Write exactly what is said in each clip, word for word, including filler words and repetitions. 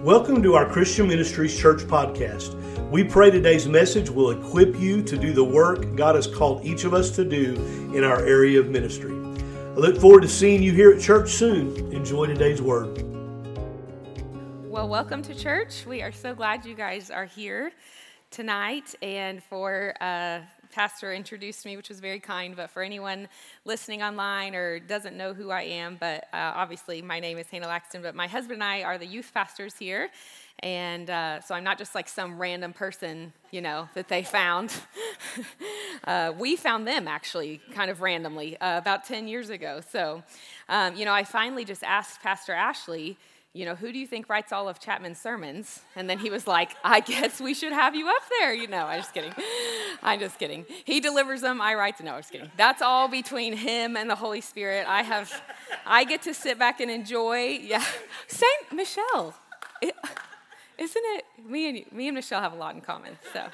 Welcome to our Christian Ministries Church podcast. We pray today's message will equip you to do the work God has called each of us to do in our area of ministry. I look forward to seeing you here at church soon. Enjoy today's word. Well, welcome to church. We are so glad you guys are here tonight, and for uh, Pastor introduced me, which was very kind, but for anyone listening online or doesn't know who I am, but uh, obviously my name is Hannah Laxton, but my husband and I are the youth pastors here, and uh, so I'm not just like some random person, you know, that they found. uh, we found them, actually, kind of randomly, uh, about ten years ago. So, um, you know, I finally just asked Pastor Ashley, you know, who do you think writes all of Chapman's sermons? And then he was like, I guess we should have you up there. You know, I'm just kidding. I'm just kidding. He delivers them, I write them. No, I'm just kidding. That's all between him and the Holy Spirit. I have, I get to sit back and enjoy. Yeah. Saint Michelle. It, isn't it? Me and, me and Michelle have a lot in common, so.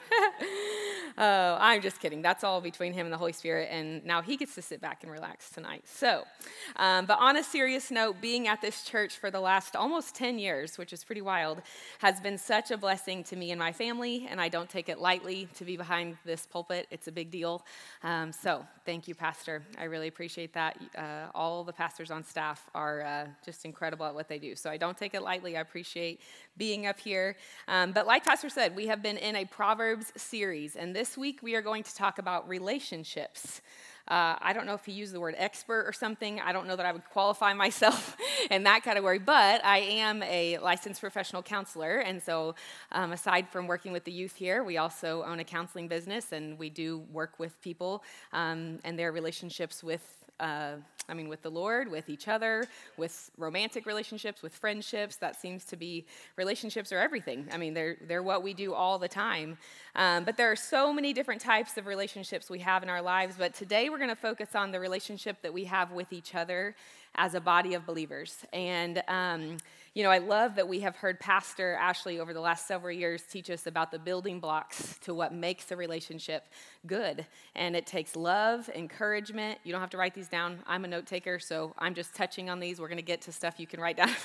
Oh, I'm just kidding. That's all between him and the Holy Spirit, and now he gets to sit back and relax tonight. So, um, but on a serious note, being at this church for the last almost ten years, which is pretty wild, has been such a blessing to me and my family, and I don't take it lightly to be behind this pulpit. It's a big deal. Um, so, thank you, Pastor. I really appreciate that. Uh, all the pastors on staff are uh, just incredible at what they do. So, I don't take it lightly. I appreciate being up here. Um, but like Pastor said, we have been in a Proverbs series, and this week we are going to talk about relationships. Uh, I don't know if he used the word expert or something. I don't know that I would qualify myself in that category, but I am a licensed professional counselor, and so um, aside from working with the youth here, we also own a counseling business, and we do work with people um, and their relationships with Uh, I mean, with the Lord, with each other, with romantic relationships, with friendships. That seems to be, relationships are everything. I mean, they're they're what we do all the time. Um, but there are so many different types of relationships we have in our lives. But today we're going to focus on the relationship that we have with each other as a body of believers. And, um, you know, I love that we have heard Pastor Ashley over the last several years teach us about the building blocks to what makes a relationship good. And it takes love, encouragement. You don't have to write these down. I'm a note taker, so I'm just touching on these. We're going to get to stuff you can write down.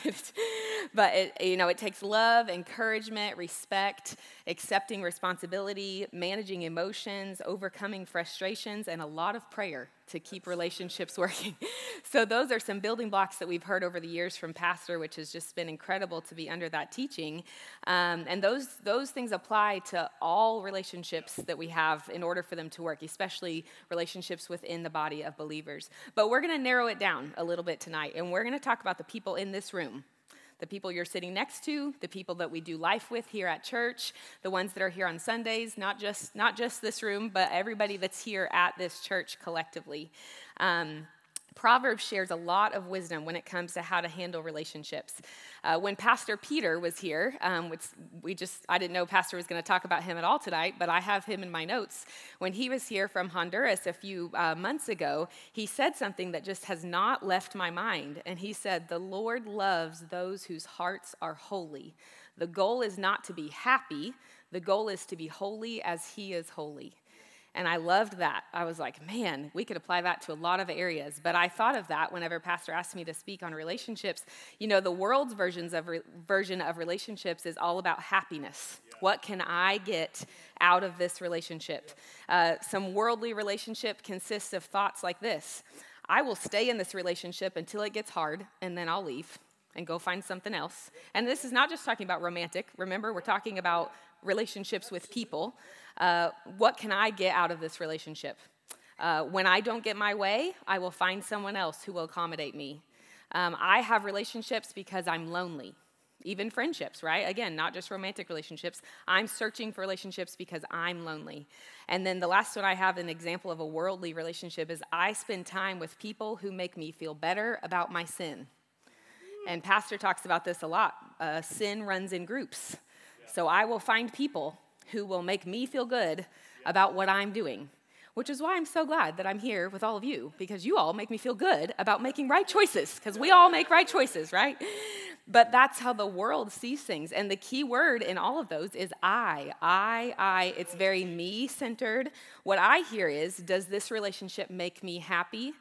But, it, you know, it takes love, encouragement, respect, accepting responsibility, managing emotions, overcoming frustrations, and a lot of prayer to keep relationships working. So those are some building blocks that we've heard over the years from Pastor, which has just been incredible to be under that teaching. Um, and those those things apply to all relationships that we have in order for them to work, especially relationships within the body of believers. But we're going to narrow it down a little bit tonight, and we're going to talk about the people in this room. The people you're sitting next to, the people that we do life with here at church, the ones that are here on Sundays, not just not just this room, but everybody that's here at this church collectively. Um, Proverbs shares a lot of wisdom when it comes to how to handle relationships. Uh, when Pastor Peter was here, um, which we just, I didn't know Pastor was going to talk about him at all tonight, but I have him in my notes. When he was here from Honduras a few uh, months ago, he said something that just has not left my mind. And he said, "The Lord loves those whose hearts are holy. The goal is not to be happy. The goal is to be holy as he is holy." And I loved that. I was like, man, we could apply that to a lot of areas. But I thought of that whenever Pastor asked me to speak on relationships. You know, the world's versions of re- version of relationships is all about happiness. Yeah. What can I get out of this relationship? Uh, some worldly relationship consists of thoughts like this: I will stay in this relationship until it gets hard, and then I'll leave and go find something else. And this is not just talking about romantic. Remember, we're talking about relationships with people. Uh, what can I get out of this relationship? Uh, when I don't get my way, I will find someone else who will accommodate me. Um, I have relationships because I'm lonely. Even friendships, right? Again, not just romantic relationships. I'm searching for relationships because I'm lonely. And then the last one I have, an example of a worldly relationship, is I spend time with people who make me feel better about my sin. And Pastor talks about this a lot. Uh, sin runs in groups. So I will find people who will make me feel good about what I'm doing, which is why I'm so glad that I'm here with all of you, because you all make me feel good about making right choices, because we all make right choices, right? But that's how the world sees things. And the key word in all of those is I, I, I. It's very me-centered. What I hear is, does this relationship make me happy?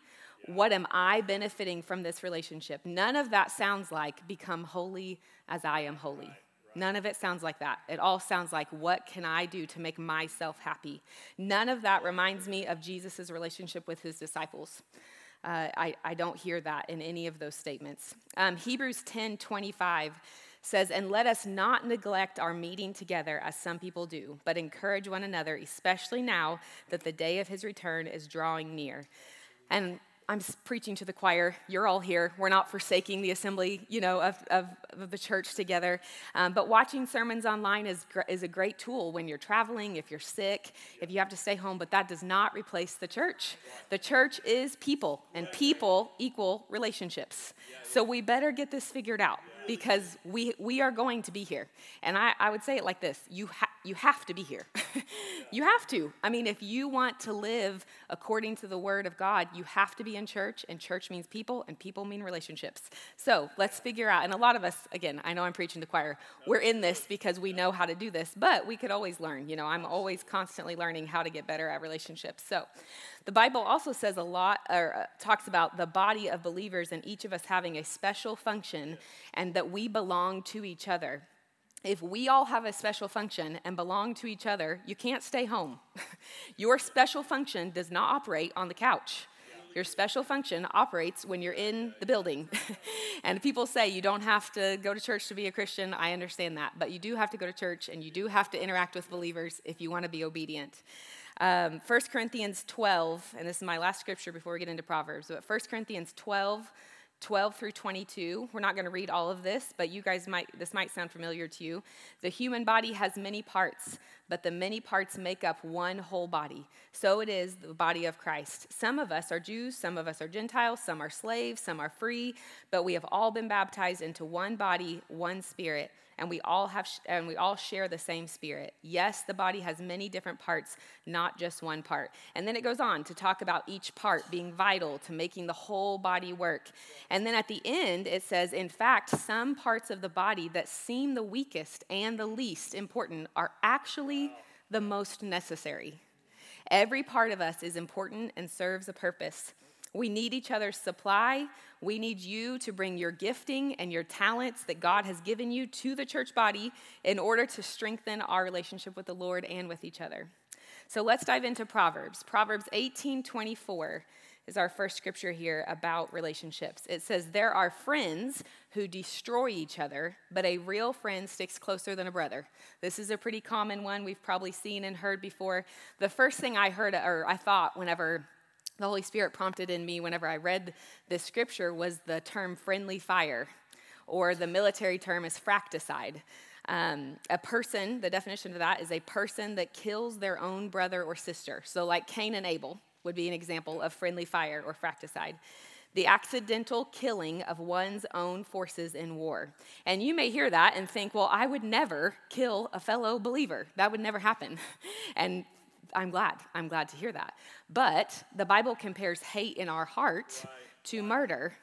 What am I benefiting from this relationship? None of that sounds like become holy as I am holy. None of it sounds like that. It all sounds like, what can I do to make myself happy? None of that reminds me of Jesus' relationship with his disciples. Uh, I, I don't hear that in any of those statements. Um, Hebrews ten twenty-five says, and let us not neglect our meeting together as some people do, but encourage one another, especially now that the day of his return is drawing near. And I'm preaching to the choir. You're all here. We're not forsaking the assembly, you know, of, of, of the church together. Um, but watching sermons online is is a great tool when you're traveling, if you're sick, if you have to stay home. But that does not replace the church. The church is people, and people equal relationships. So we better get this figured out, because we we are going to be here. And I, I would say it like this. You, ha- you have to be here. You have to. I mean, if you want to live according to the word of God, you have to be in church, and church means people, and people mean relationships. So let's figure out, and a lot of us, again, I know I'm preaching to the choir, we're in this because we know how to do this, but we could always learn. You know, I'm always constantly learning how to get better at relationships. So the Bible also says a lot, or uh, talks about the body of believers and each of us having a special function, and that we belong to each other. If we all have a special function and belong to each other, you can't stay home. Your special function does not operate on the couch. Your special function operates when you're in the building. And people say you don't have to go to church to be a Christian. I understand that. But you do have to go to church, and you do have to interact with believers if you want to be obedient. Um, First Corinthians twelve, and this is my last scripture before we get into Proverbs, but First Corinthians twelve, twelve through twenty-two. We're not going to read all of this, but you guys might, this might sound familiar to you. The human body has many parts, but the many parts make up one whole body. So it is the body of Christ. Some of us are Jews, some of us are Gentiles, some are slaves, some are free, but we have all been baptized into one body, one spirit, and we all have and we all share the same spirit. Yes, the body has many different parts, not just one part. And then it goes on to talk about each part being vital to making the whole body work. And then at the end, it says, in fact, some parts of the body that seem the weakest and the least important are actually the most necessary. Every part of us is important and serves a purpose. We need each other's supply. We need you to bring your gifting and your talents that God has given you to the church body in order to strengthen our relationship with the Lord and with each other. So let's dive into Proverbs. Proverbs eighteen twenty-four is our first scripture here about relationships. It says, there are friends who destroy each other, but a real friend sticks closer than a brother. This is a pretty common one we've probably seen and heard before. The first thing I heard, or I thought whenever the Holy Spirit prompted in me whenever I read this scripture, was the term friendly fire, or the military term is fracticide. Um, a person, the definition of that is a person that kills their own brother or sister. So like Cain and Abel would be an example of friendly fire or fracticide. The accidental killing of one's own forces in war. And you may hear that and think, well, I would never kill a fellow believer. That would never happen. And I'm glad. I'm glad to hear that. But the Bible compares hate in our heart to murder.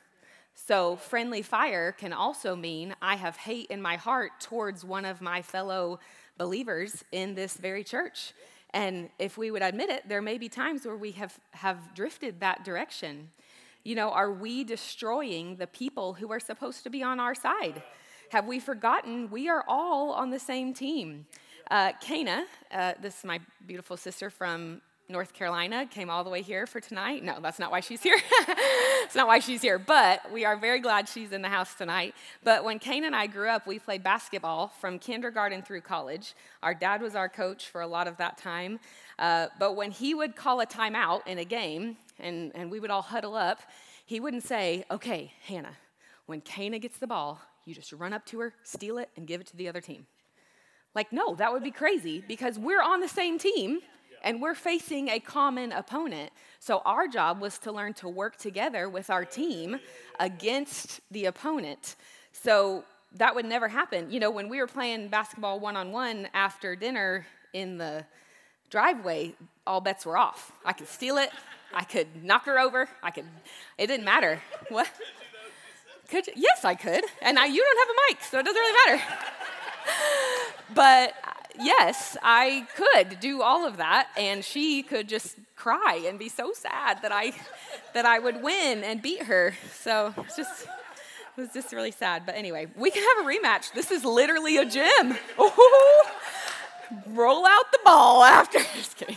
So friendly fire can also mean I have hate in my heart towards one of my fellow believers in this very church. And if we would admit it, there may be times where we have, have drifted that direction. You know, are we destroying the people who are supposed to be on our side? Have we forgotten we are all on the same team? Uh, Kana, uh, this is my beautiful sister from North Carolina, came all the way here for tonight. No, that's not why she's here. It's not why she's here, but we are very glad she's in the house tonight. But when Kana and I grew up, we played basketball from kindergarten through college. Our dad was our coach for a lot of that time. Uh, but when he would call a timeout in a game, and, and we would all huddle up, he wouldn't say, okay, Hannah, when Kana gets the ball, you just run up to her, steal it, and give it to the other team. Like, no, that would be crazy because we're on the same team. And we're facing a common opponent. So our job was to learn to work together with our team against the opponent. So that would never happen. You know, when we were playing basketball one-on-one after dinner in the driveway, all bets were off. I could steal it. I could knock her over. I could, it didn't matter. What? Could you? Yes, I could. And I, you don't have a mic, so it doesn't really matter. But yes, I could do all of that, and she could just cry and be so sad that I that I would win and beat her. So it's just it was just really sad. But anyway, we can have a rematch. This is literally a gym. Ooh, roll out the ball after. Just kidding.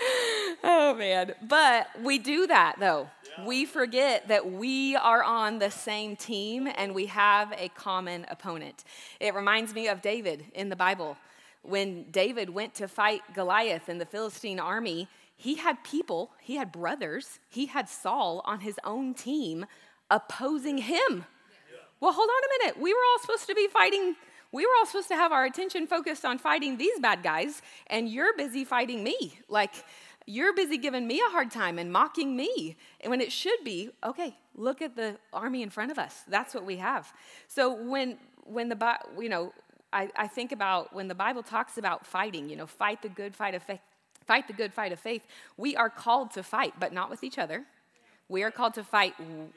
Oh man, but we do that though. We forget that we are on the same team and we have a common opponent. It reminds me of David in the Bible. When David went to fight Goliath in the Philistine army, he had people, he had brothers, he had Saul on his own team opposing him. Well, hold on a minute. We were all supposed to be fighting, we were all supposed to have our attention focused on fighting these bad guys, and you're busy fighting me. Like, you're busy giving me a hard time and mocking me. And when it should be, okay, look at the army in front of us. That's what we have. So when when the, you know, I, I think about when the Bible talks about fighting, you know, fight the good fight of faith, fight the good fight of faith. We are called to fight, but not with each other. We are called to fight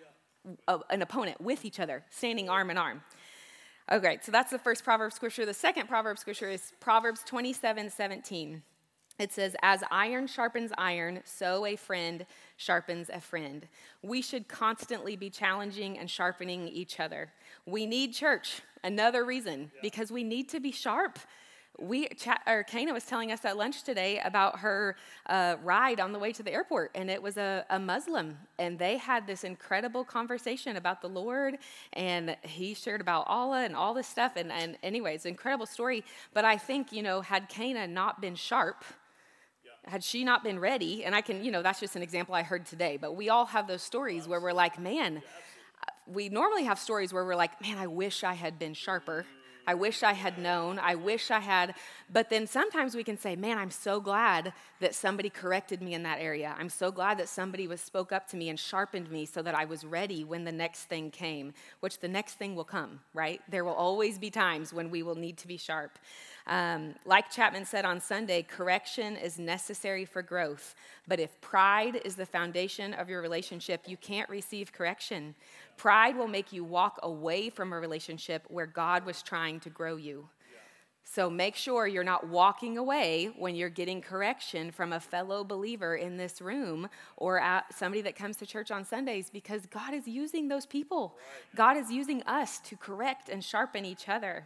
a, an opponent with each other, standing arm in arm. Okay, so that's the first proverb scripture. The second proverb scripture is Proverbs twenty-seven seventeen. It says, as iron sharpens iron, so a friend sharpens a friend. We should constantly be challenging and sharpening each other. We need church, another reason, because we need to be sharp. We, or Kana was telling us at lunch today about her uh, ride on the way to the airport, and it was a, a Muslim, and they had this incredible conversation about the Lord, and he shared about Allah and all this stuff, and, and anyways, incredible story. But I think, you know, had Kana not been sharp, had she not been ready, and I can, you know, that's just an example I heard today, but we all have those stories where we're like, man, we normally have stories where we're like, man, I wish I had been sharper. I wish I had known. I wish I had, but then sometimes we can say, man, I'm so glad that somebody corrected me in that area. I'm so glad that somebody was spoke up to me and sharpened me so that I was ready when the next thing came, which the next thing will come, right? There will always be times when we will need to be sharp. Um, like Chapman said on Sunday, correction is necessary for growth. But if pride is the foundation of your relationship, you can't receive correction. Pride will make you walk away from a relationship where God was trying to grow you. So make sure you're not walking away when you're getting correction from a fellow believer in this room or at somebody that comes to church on Sundays, because God is using those people. God is using us to correct and sharpen each other.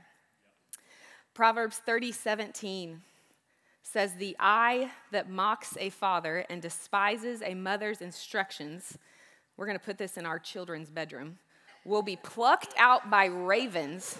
Proverbs thirty seventeen says, the eye that mocks a father and despises a mother's instructions, we're going to put this in our children's bedroom, will be plucked out by ravens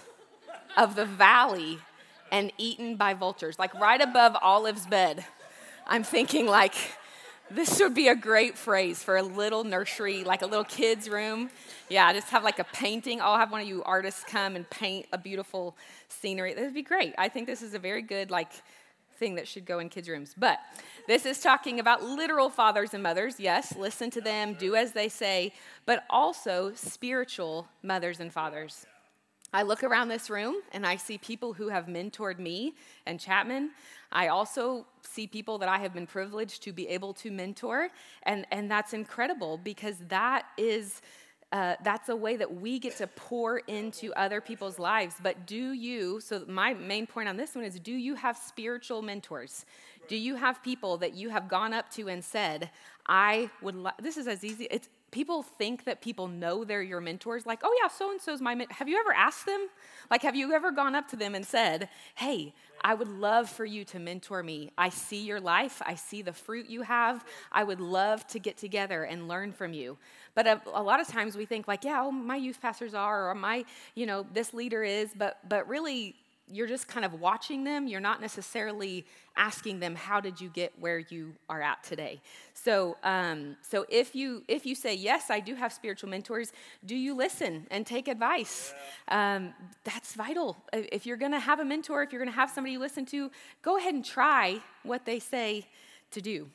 of the valley and eaten by vultures. Like right above Olive's bed, I'm thinking like, this would be a great phrase for a little nursery, like a little kid's room. Yeah, just have like a painting. I'll have one of you artists come and paint a beautiful scenery. This would be great. I think this is a very good like thing that should go in kids' rooms. But this is talking about literal fathers and mothers. Yes, listen to them, do as they say, but also spiritual mothers and fathers. I look around this room and I see people who have mentored me and Chapman. I also see people that I have been privileged to be able to mentor, and, and that's incredible because that is uh, that's a way that we get to pour into other people's lives. But do you, so my main point on this one is, do you have spiritual mentors? Do you have people that you have gone up to and said, I would, li-, this is as easy, it's, people think that people know they're your mentors. Like, oh yeah, so-and-so's my mentor. Have you ever asked them? Like, have you ever gone up to them and said, hey, I would love for you to mentor me. I see your life. I see the fruit you have. I would love to get together and learn from you. But a, a lot of times we think like, yeah, oh, my youth pastors are, or my, you know, this leader is, but but really, you're just kind of watching them. You're not necessarily asking them, how did you get where you are at today? So um, so if you if you say, yes, I do have spiritual mentors, do you listen and take advice? Yeah. Um, that's vital. If you're going to have a mentor, if you're going to have somebody you listen to, go ahead and try what they say to do.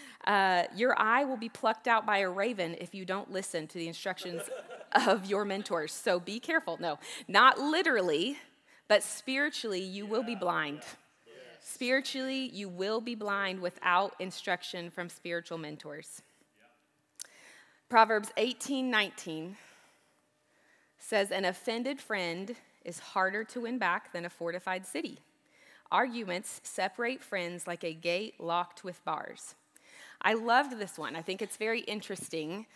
Uh, your eye will be plucked out by a raven if you don't listen to the instructions of your mentors. So be careful. No, not literally, but spiritually, you will be blind. Spiritually, you will be blind without instruction from spiritual mentors. Proverbs eighteen nineteen says, an offended friend is harder to win back than a fortified city. Arguments separate friends like a gate locked with bars. I loved this one. I think it's very interesting.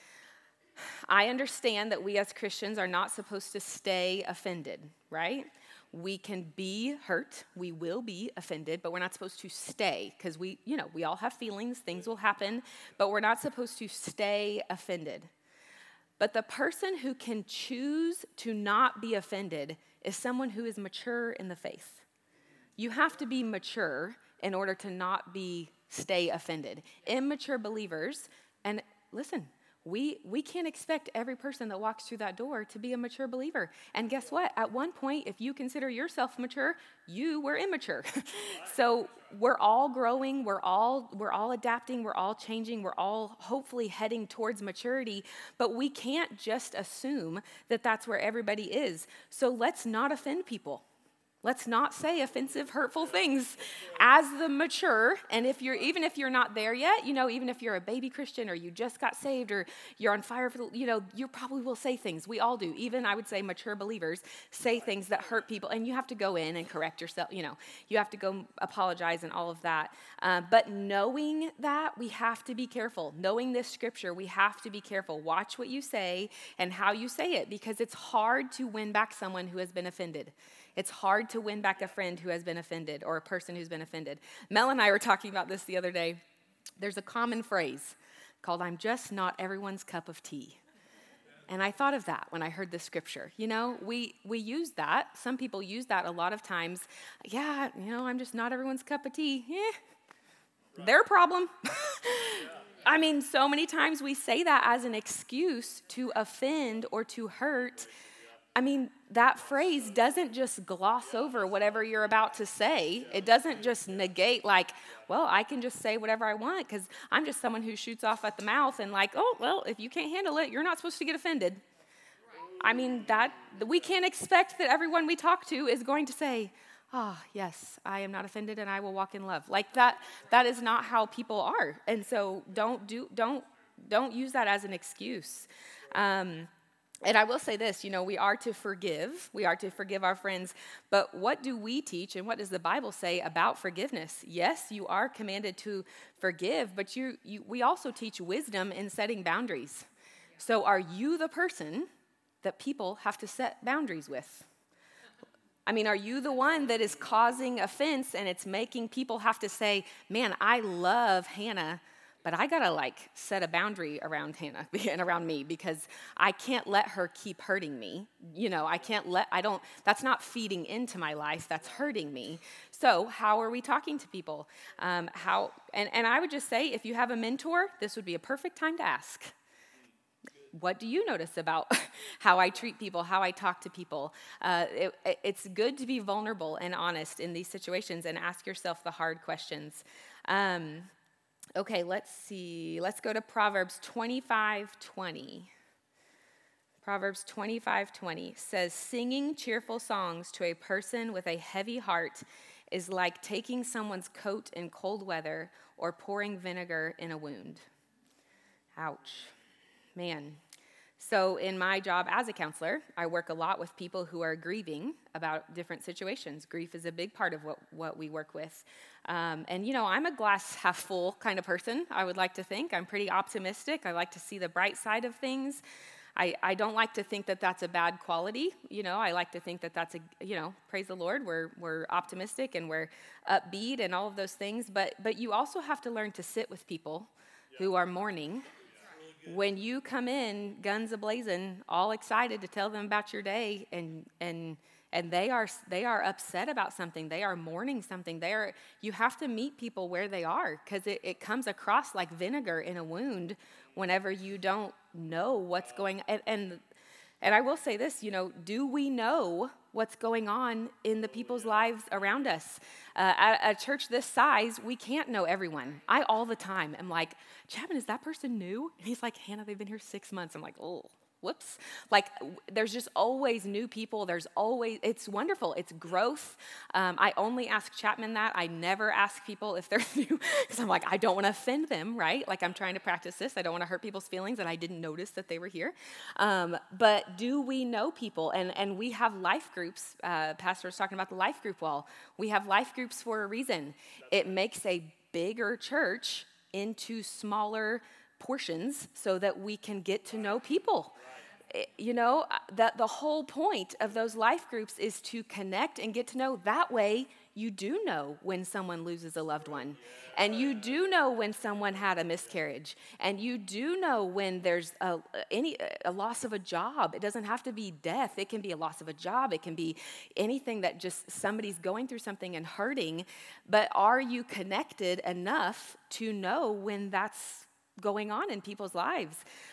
I understand that we as Christians are not supposed to stay offended, right? We can be hurt, we will be offended, but we're not supposed to stay because we, you know, we all have feelings, things will happen, but we're not supposed to stay offended. But the person who can choose to not be offended is someone who is mature in the faith. You have to be mature in order to not be stay offended. Immature believers, and listen, We we can't expect every person that walks through that door to be a mature believer. And guess what? At one point, if you consider yourself mature, you were immature. So we're all growing, we're all we're all adapting, we're all changing, we're all hopefully heading towards maturity, but we can't just assume that that's where everybody is. So let's not offend people. Let's not say offensive, hurtful things as the mature. And if you're, even if you're not there yet, you know, even if you're a baby Christian or you just got saved or you're on fire for, the, you know, you probably will say things. We all do. Even I would say mature believers say things that hurt people, and you have to go in and correct yourself. You know, you have to go apologize and all of that. Uh, but knowing that, we have to be careful. Knowing this scripture, we have to be careful. Watch what you say and how you say it, because it's hard to win back someone who has been offended. It's hard to win back a friend who has been offended or a person who's been offended. Mel and I were talking about this the other day. There's a common phrase called, "I'm just not everyone's cup of tea." And I thought of that when I heard this scripture. You know, we we use that. Some people use that a lot of times. Yeah, you know, I'm just not everyone's cup of tea. Eh, their problem. I mean, so many times we say that as an excuse to offend or to hurt. I mean, that phrase doesn't just gloss over whatever you're about to say. It doesn't just negate like, well, I can just say whatever I want because I'm just someone who shoots off at the mouth and like, oh, well, if you can't handle it, you're not supposed to get offended. I mean, that we can't expect that everyone we talk to is going to say, ah, oh, yes, I am not offended and I will walk in love. Like that, that is not how people are. And so don't do, don't, don't use that as an excuse. Um, And I will say this, you know, we are to forgive. We are to forgive our friends. But what do we teach and what does the Bible say about forgiveness? Yes, you are commanded to forgive, but you, you we also teach wisdom in setting boundaries. So are you the person that people have to set boundaries with? I mean, are you the one that is causing offense and it's making people have to say, man, I love Hannah, but I gotta like set a boundary around Hannah and around me because I can't let her keep hurting me. You know, I can't let, I don't, that's not feeding into my life, that's hurting me. So how are we talking to people? Um, how, and, and I would just say, if you have a mentor, this would be a perfect time to ask. What do you notice about how I treat people, how I talk to people? Uh, it, it's good to be vulnerable and honest in these situations and ask yourself the hard questions. Um, Okay, let's see. Let's go to Proverbs twenty-five twenty. Proverbs twenty-five twenty says, "Singing cheerful songs to a person with a heavy heart is like taking someone's coat in cold weather or pouring vinegar in a wound." Ouch. Man. So in my job as a counselor, I work a lot with people who are grieving about different situations. Grief is a big part of what, what we work with. Um, and, you know, I'm a glass half full kind of person, I would like to think. I'm pretty optimistic. I like to see the bright side of things. I, I don't like to think that that's a bad quality. You know, I like to think that that's a, you know, praise the Lord, we're we're optimistic and we're upbeat and all of those things. But but you also have to learn to sit with people who are mourning. When you come in, guns a-blazing, all excited to tell them about your day, and and and they are they are upset about something, they are mourning something, they are, you have to meet people where they are, because it, it comes across like vinegar in a wound whenever you don't know what's going on. And, and and I will say this, you know, do we know what's going on in the people's lives around us? Uh, at a church this size, we can't know everyone. I all the time am like, Chapman, is that person new? And he's like, Hannah, they've been here six months. I'm like, oh, Whoops. Like, there's just always new people. There's always, it's wonderful. It's growth. Um, I only ask Chapman that. I never ask people if they're new, because I'm like, I don't want to offend them, right? Like, I'm trying to practice this. I don't want to hurt people's feelings, and I didn't notice that they were here. Um, but do we know people? And, and we have life groups. Uh, Pastor was talking about the life group wall. We have life groups for a reason. It makes a bigger church into smaller portions so that we can get to know people. You know, that the whole point of those life groups is to connect and get to know. That way, you do know when someone loses a loved one. And you do know when someone had a miscarriage. And you do know when there's a, any, a loss of a job. It doesn't have to be death. It can be a loss of a job. It can be anything that just somebody's going through something and hurting. But are you connected enough to know when that's going on in people's lives?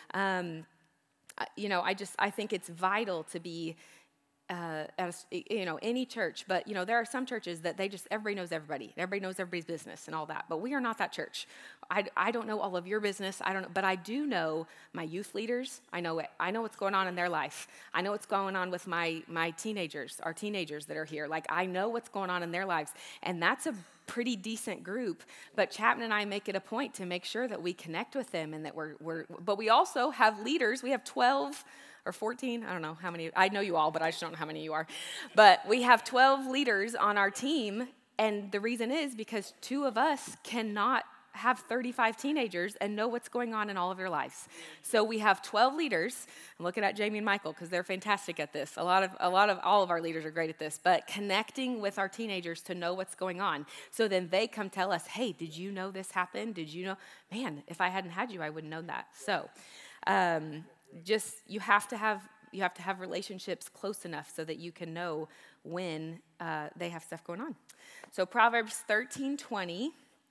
Um You know, I just, I think it's vital to be, uh, as, you know, any church. But, you know, there are some churches that they just, everybody knows everybody. Everybody knows everybody's business and all that. But we are not that church. I, I don't know all of your business. I don't know. But I do know my youth leaders. I know it. I know what's going on in their life. I know what's going on with my, my teenagers, our teenagers that are here. Like, I know what's going on in their lives. And that's a pretty decent group, but Chapman and I make it a point to make sure that we connect with them and that we're, we're, but we also have leaders. We have twelve or fourteen, I don't know how many, I know you all, but I just don't know how many you are. But we have twelve leaders on our team, and the reason is because two of us cannot have thirty-five teenagers and know what's going on in all of their lives. So we have twelve leaders. I'm looking at Jamie and Michael because they're fantastic at this. A lot of, a lot of, all of our leaders are great at this, but connecting with our teenagers to know what's going on. So then they come tell us, hey, did you know this happened? Did you know? Man, if I hadn't had you, I wouldn't know that. So um, just, you have to have, you have to have relationships close enough so that you can know when uh, they have stuff going on. So Proverbs thirteen twenty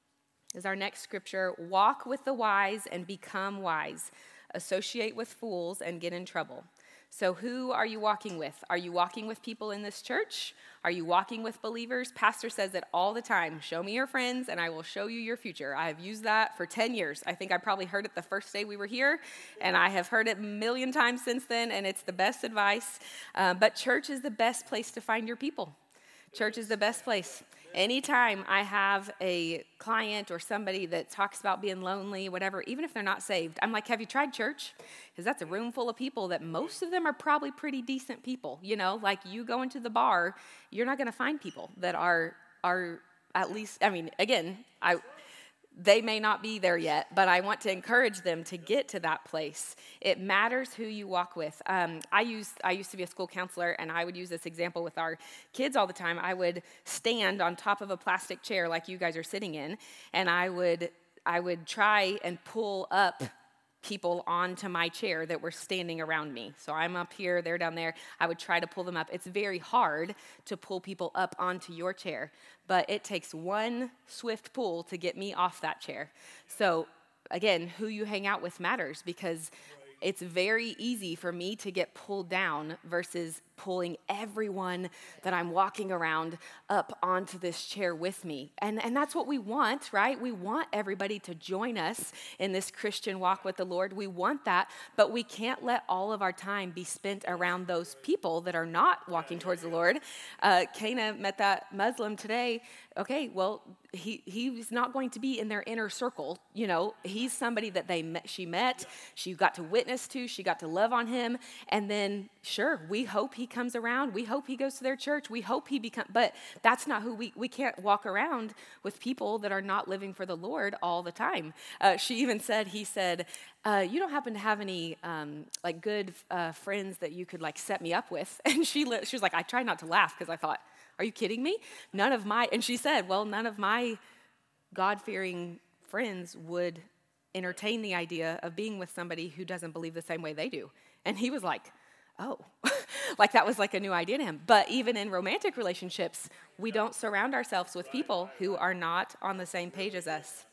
is our next scripture. Walk with the wise and become wise. Associate with fools and get in trouble. So who are you walking with? Are you walking with people in this church? Are you walking with believers? Pastor says it all the time. Show me your friends and I will show you your future. I have used that for ten years. I think I probably heard it the first day we were here, and I have heard it a million times since then, and it's the best advice. Uh, but church is the best place to find your people. Church is the best place. Anytime I have a client or somebody that talks about being lonely, whatever, even if they're not saved, I'm like, have you tried church? Because that's a room full of people that most of them are probably pretty decent people. You know, like you go into the bar, you're not going to find people that are, are at least, I mean, again, I... they may not be there yet, but I want to encourage them to get to that place. It matters who you walk with. Um, I used I used to be a school counselor, and I would use this example with our kids all the time. I would stand on top of a plastic chair like you guys are sitting in, and I would I would try and pull up people onto my chair that were standing around me. So I'm up here, they're down there. I would try to pull them up. It's very hard to pull people up onto your chair, but it takes one swift pull to get me off that chair. So again, who you hang out with matters, because it's very easy for me to get pulled down versus pulling everyone that I'm walking around up onto this chair with me. And and that's what we want, right? We want everybody to join us in this Christian walk with the Lord. We want that, but we can't let all of our time be spent around those people that are not walking towards the Lord. Uh, Kana met that Muslim today. Okay, well, he he's not going to be in their inner circle. You know, he's somebody that they met, she met, she got to witness to, she got to love on him, and then sure, we hope he comes around. We hope he goes to their church. We hope he becomes, but that's not who we, we can't walk around with people that are not living for the Lord all the time. Uh, she even said, he said, uh, you don't happen to have any um, like good uh, friends that you could like set me up with? And she, she was like, I tried not to laugh because I thought, are you kidding me? None of my, and she said, well, none of my God-fearing friends would entertain the idea of being with somebody who doesn't believe the same way they do. And he was like, oh, like that was like a new idea to him. But even in romantic relationships, we don't surround ourselves with people who are not on the same page as us.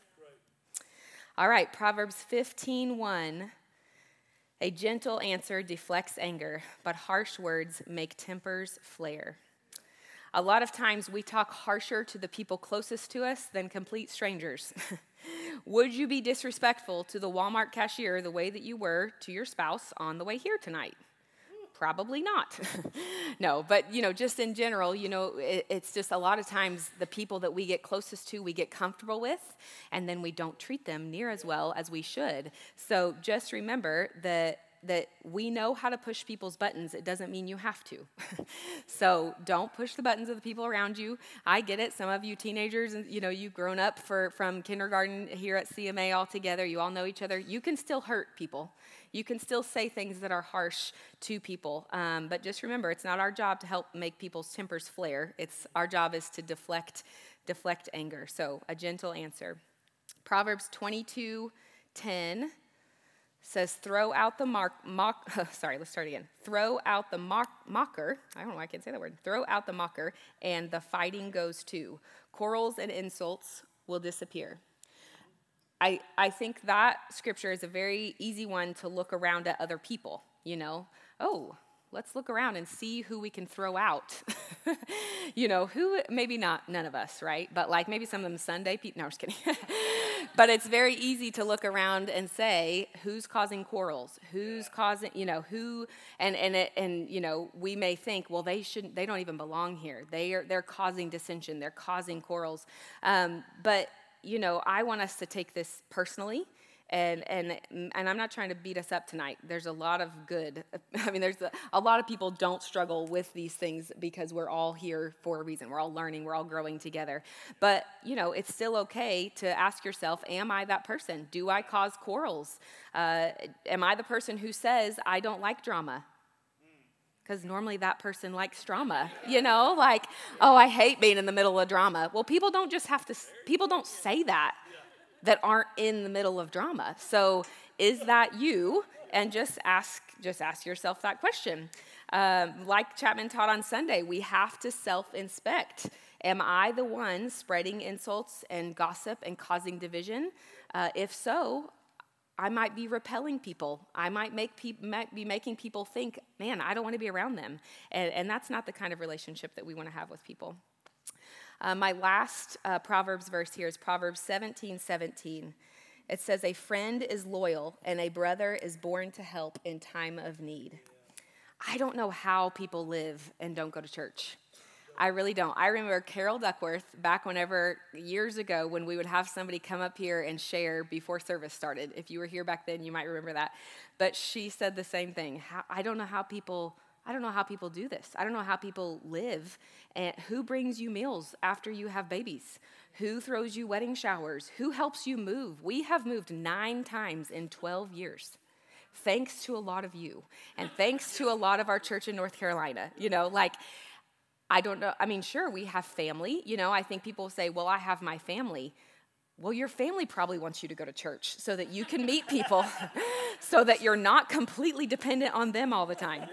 All right, Proverbs fifteen one. A gentle answer deflects anger, but harsh words make tempers flare. a lot of times we talk harsher to the people closest to us than complete strangers. Would you be disrespectful to the Walmart cashier the way that you were to your spouse on the way here tonight? Probably not. No, but, you know, just in general, you know, it, it's just a lot of times the people that we get closest to, we get comfortable with, and then we don't treat them near as well as we should. So just remember that that we know how to push people's buttons. It doesn't mean you have to. So don't push the buttons of the people around you. I get it. Some of you teenagers, you know, you've grown up for, from kindergarten here at C M A all together. You all know each other. You can still hurt people. You can still say things that are harsh to people. Um, but just remember, it's not our job to help make people's tempers flare. It's our job is to deflect, deflect anger. So a gentle answer. Proverbs twenty-two ten says, throw out the mark, mock, sorry, let's start again. Throw out the mock, mocker, I don't know why I can't say that word. Throw out the mocker, and the fighting goes too. Quarrels and insults will disappear. I, I think that scripture is a very easy one to look around at other people, you know. Oh, let's look around and see who we can throw out. You know, who, maybe not, none of us, right? But like maybe some of them Sunday people, no, I'm just kidding. But it's very easy to look around and say, who's causing quarrels? Who's causing, you know, who, and, and, it, and you know, we may think, well, they shouldn't, they don't even belong here. They are, they're causing dissension. They're causing quarrels. Um, but, you know, I want us to take this personally. And and and I'm not trying to beat us up tonight. There's a lot of good. I mean, there's a, a lot of people don't struggle with these things because we're all here for a reason. We're all learning. We're all growing together. But, you know, it's still okay to ask yourself, am I that person? Do I cause quarrels? Uh, am I the person who says, I don't like drama? Because normally that person likes drama, you know? Like, oh, I hate being in the middle of drama. Well, people don't just have to, people don't say that. that aren't in the middle of drama. So is that you? And just ask just ask yourself that question. Um, like Chapman taught on Sunday, we have to self-inspect. Am I the one spreading insults and gossip and causing division? Uh, if so, I might be repelling people. I might make pe- might be making people think, man, I don't want to be around them. And, and that's not the kind of relationship that we want to have with people. Uh, my last uh, Proverbs verse here is Proverbs seventeen seventeen. It says, a friend is loyal and a brother is born to help in time of need. I don't know how people live and don't go to church. I really don't. I remember Carol Duckworth back whenever, years ago, when we would have somebody come up here and share before service started. If you were here back then, you might remember that. But she said the same thing. How, I don't know how people... I don't know how people do this. I don't know how people live. And who brings you meals after you have babies? Who throws you wedding showers? Who helps you move? We have moved nine times in twelve years. Thanks to a lot of you. And thanks to a lot of our church in North Carolina. You know, like, I don't know. I mean, sure, we have family. You know, I think people say, well, I have my family. Well, your family probably wants you to go to church so that you can meet people, so that you're not completely dependent on them all the time.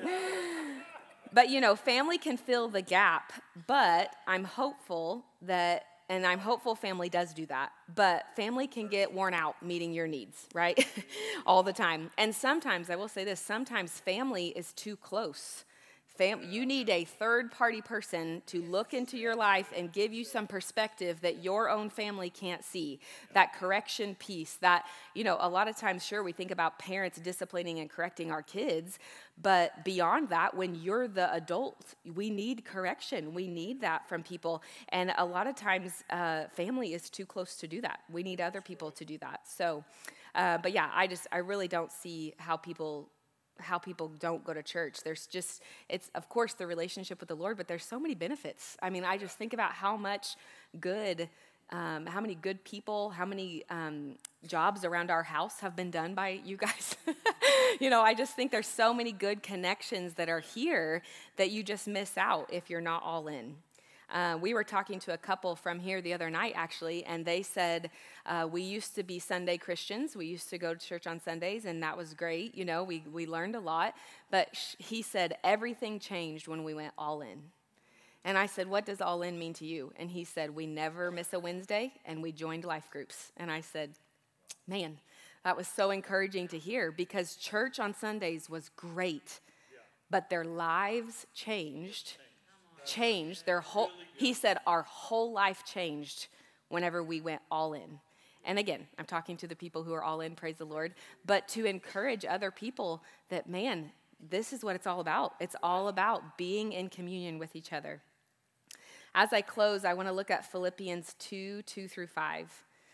But, you know, family can fill the gap, but I'm hopeful that, and I'm hopeful family does do that, but family can get worn out meeting your needs, right? All the time. And sometimes, I will say this, sometimes family is too close. Fam- you need a third-party person to look into your life and give you some perspective that your own family can't see. That correction piece, that, you know, a lot of times, sure, we think about parents disciplining and correcting our kids, but beyond that, when you're the adult, we need correction. We need that from people. And a lot of times, uh, family is too close to do that. We need other people to do that. So, uh, but yeah, I just, I really don't see how people how people don't go to church. There's just, it's of course the relationship with the Lord, but there's so many benefits. I mean, I just think about how much good, um, how many good people, how many um, jobs around our house have been done by you guys. You know, I just think there's so many good connections that are here that you just miss out if you're not all in. Uh, we were talking to a couple from here the other night, actually, and they said, uh, we used to be Sunday Christians. We used to go to church on Sundays, and that was great. You know, we, we learned a lot. But sh- he said, everything changed when we went all in. And I said, what does all in mean to you? And he said, we never miss a Wednesday, and we joined life groups. And I said, man, that was so encouraging to hear, because church on Sundays was great, but their lives changed changed. Their whole, he said our whole life changed whenever we went all in. And again, I'm talking to the people who are all in, praise the Lord, but to encourage other people that, man, this is what it's all about. It's all about being in communion with each other. As I close, I want to look at Philippians two, two through five.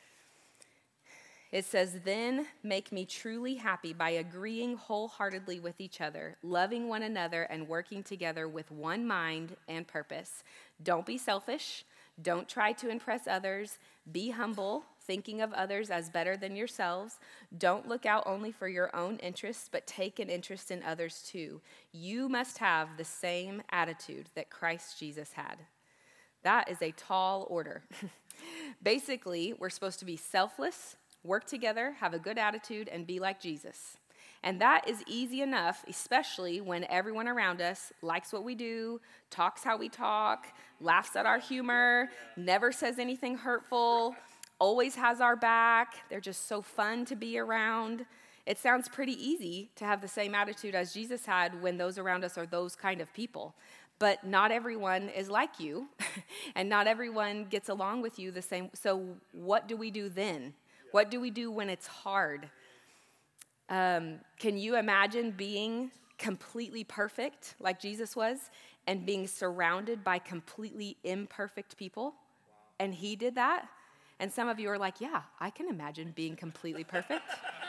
It says, then make me truly happy by agreeing wholeheartedly with each other, loving one another, and working together with one mind and purpose. Don't be selfish. Don't try to impress others. Be humble, thinking of others as better than yourselves. Don't look out only for your own interests, but take an interest in others too. You must have the same attitude that Christ Jesus had. That is a tall order. Basically, we're supposed to be selfless, work together, have a good attitude, and be like Jesus. And that is easy enough, especially when everyone around us likes what we do, talks how we talk, laughs at our humor, never says anything hurtful, always has our back. They're just so fun to be around. It sounds pretty easy to have the same attitude as Jesus had when those around us are those kind of people. But not everyone is like you, and not everyone gets along with you the same. So what do we do then? What do we do when it's hard? Um, can you imagine being completely perfect like Jesus was and being surrounded by completely imperfect people? And he did that? And some of you are like, yeah, I can imagine being completely perfect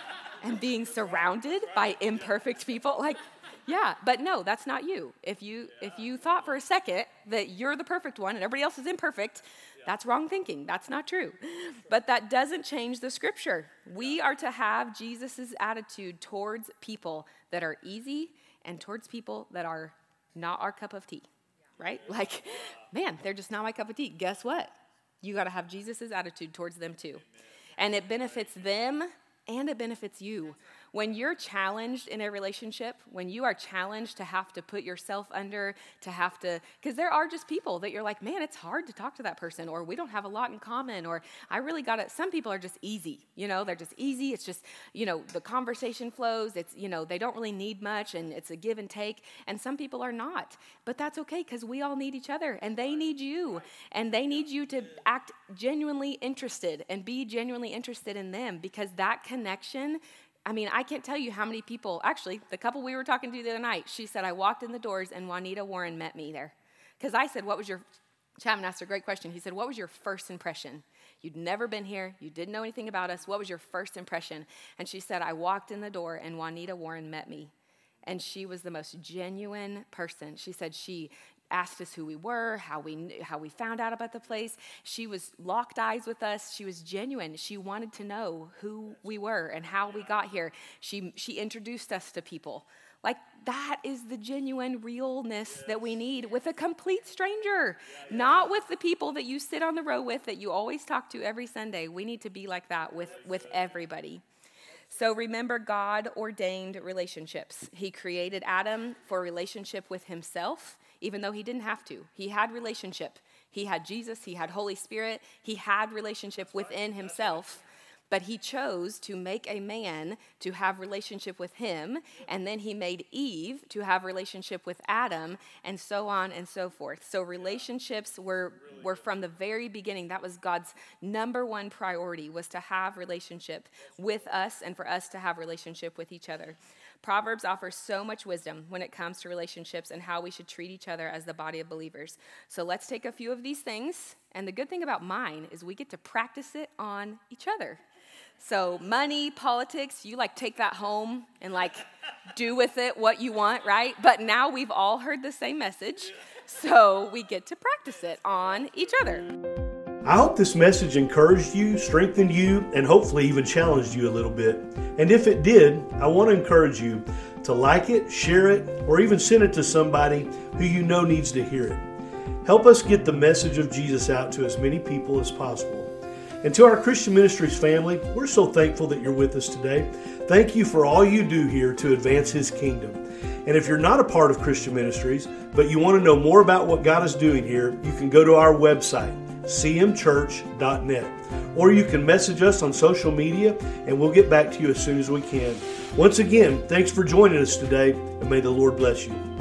and being surrounded by imperfect people. Like, yeah, but no, that's not you. If you if you thought for a second that you're the perfect one and everybody else is imperfect, that's wrong thinking. That's not true. But that doesn't change the scripture. We are to have Jesus' attitude towards people that are easy and towards people that are not our cup of tea, right? Like, man, they're just not my cup of tea. Guess what? You got to have Jesus' attitude towards them too. And it benefits them and it benefits you. When you're challenged in a relationship, when you are challenged to have to put yourself under, to have to, because there are just people that you're like, man, it's hard to talk to that person, or we don't have a lot in common, or I really got it. Some people are just easy, you know, they're just easy. It's just, you know, the conversation flows. It's, you know, they don't really need much, and it's a give and take. And some people are not, but that's okay, because we all need each other, and they need you, and they need you to act genuinely interested and be genuinely interested in them, because that connection, I mean, I can't tell you how many people, actually, the couple we were talking to the other night, she said, I walked in the doors and Juanita Warren met me there. Because I said, what was your, Chapman asked a great question. He said, what was your first impression? You'd never been here. You didn't know anything about us. What was your first impression? And she said, I walked in the door and Juanita Warren met me. And she was the most genuine person. She said she asked us who we were, how we how we found out about the place. She was locked eyes with us. She was genuine. She wanted to know who we were and how we got here. She she introduced us to people. Like, that is the genuine realness that we need with a complete stranger, not with the people that you sit on the row with that you always talk to every Sunday. We need to be like that with, with everybody. So remember, God ordained relationships. He created Adam for relationship with himself, even though he didn't have to. He had relationship. He had Jesus. He had Holy Spirit. He had relationship within himself. But he chose to make a man to have relationship with him, and then he made Eve to have relationship with Adam, and so on and so forth. So relationships were, were from the very beginning. That was God's number one priority, was to have relationship with us and for us to have relationship with each other. Proverbs offers so much wisdom when it comes to relationships and how we should treat each other as the body of believers. So let's take a few of these things. And the good thing about mine is we get to practice it on each other. So money, politics, you like take that home and like do with it what you want, right? But now we've all heard the same message, so we get to practice it on each other. I hope this message encouraged you, strengthened you, and hopefully even challenged you a little bit. And if it did, I want to encourage you to like it, share it, or even send it to somebody who you know needs to hear it. Help us get the message of Jesus out to as many people as possible. And to our Christian Ministries family, we're so thankful that you're with us today. Thank you for all you do here to advance His kingdom. And if you're not a part of Christian Ministries, but you want to know more about what God is doing here, you can go to our website, c m church dot net. Or you can message us on social media, and we'll get back to you as soon as we can. Once again, thanks for joining us today, and may the Lord bless you.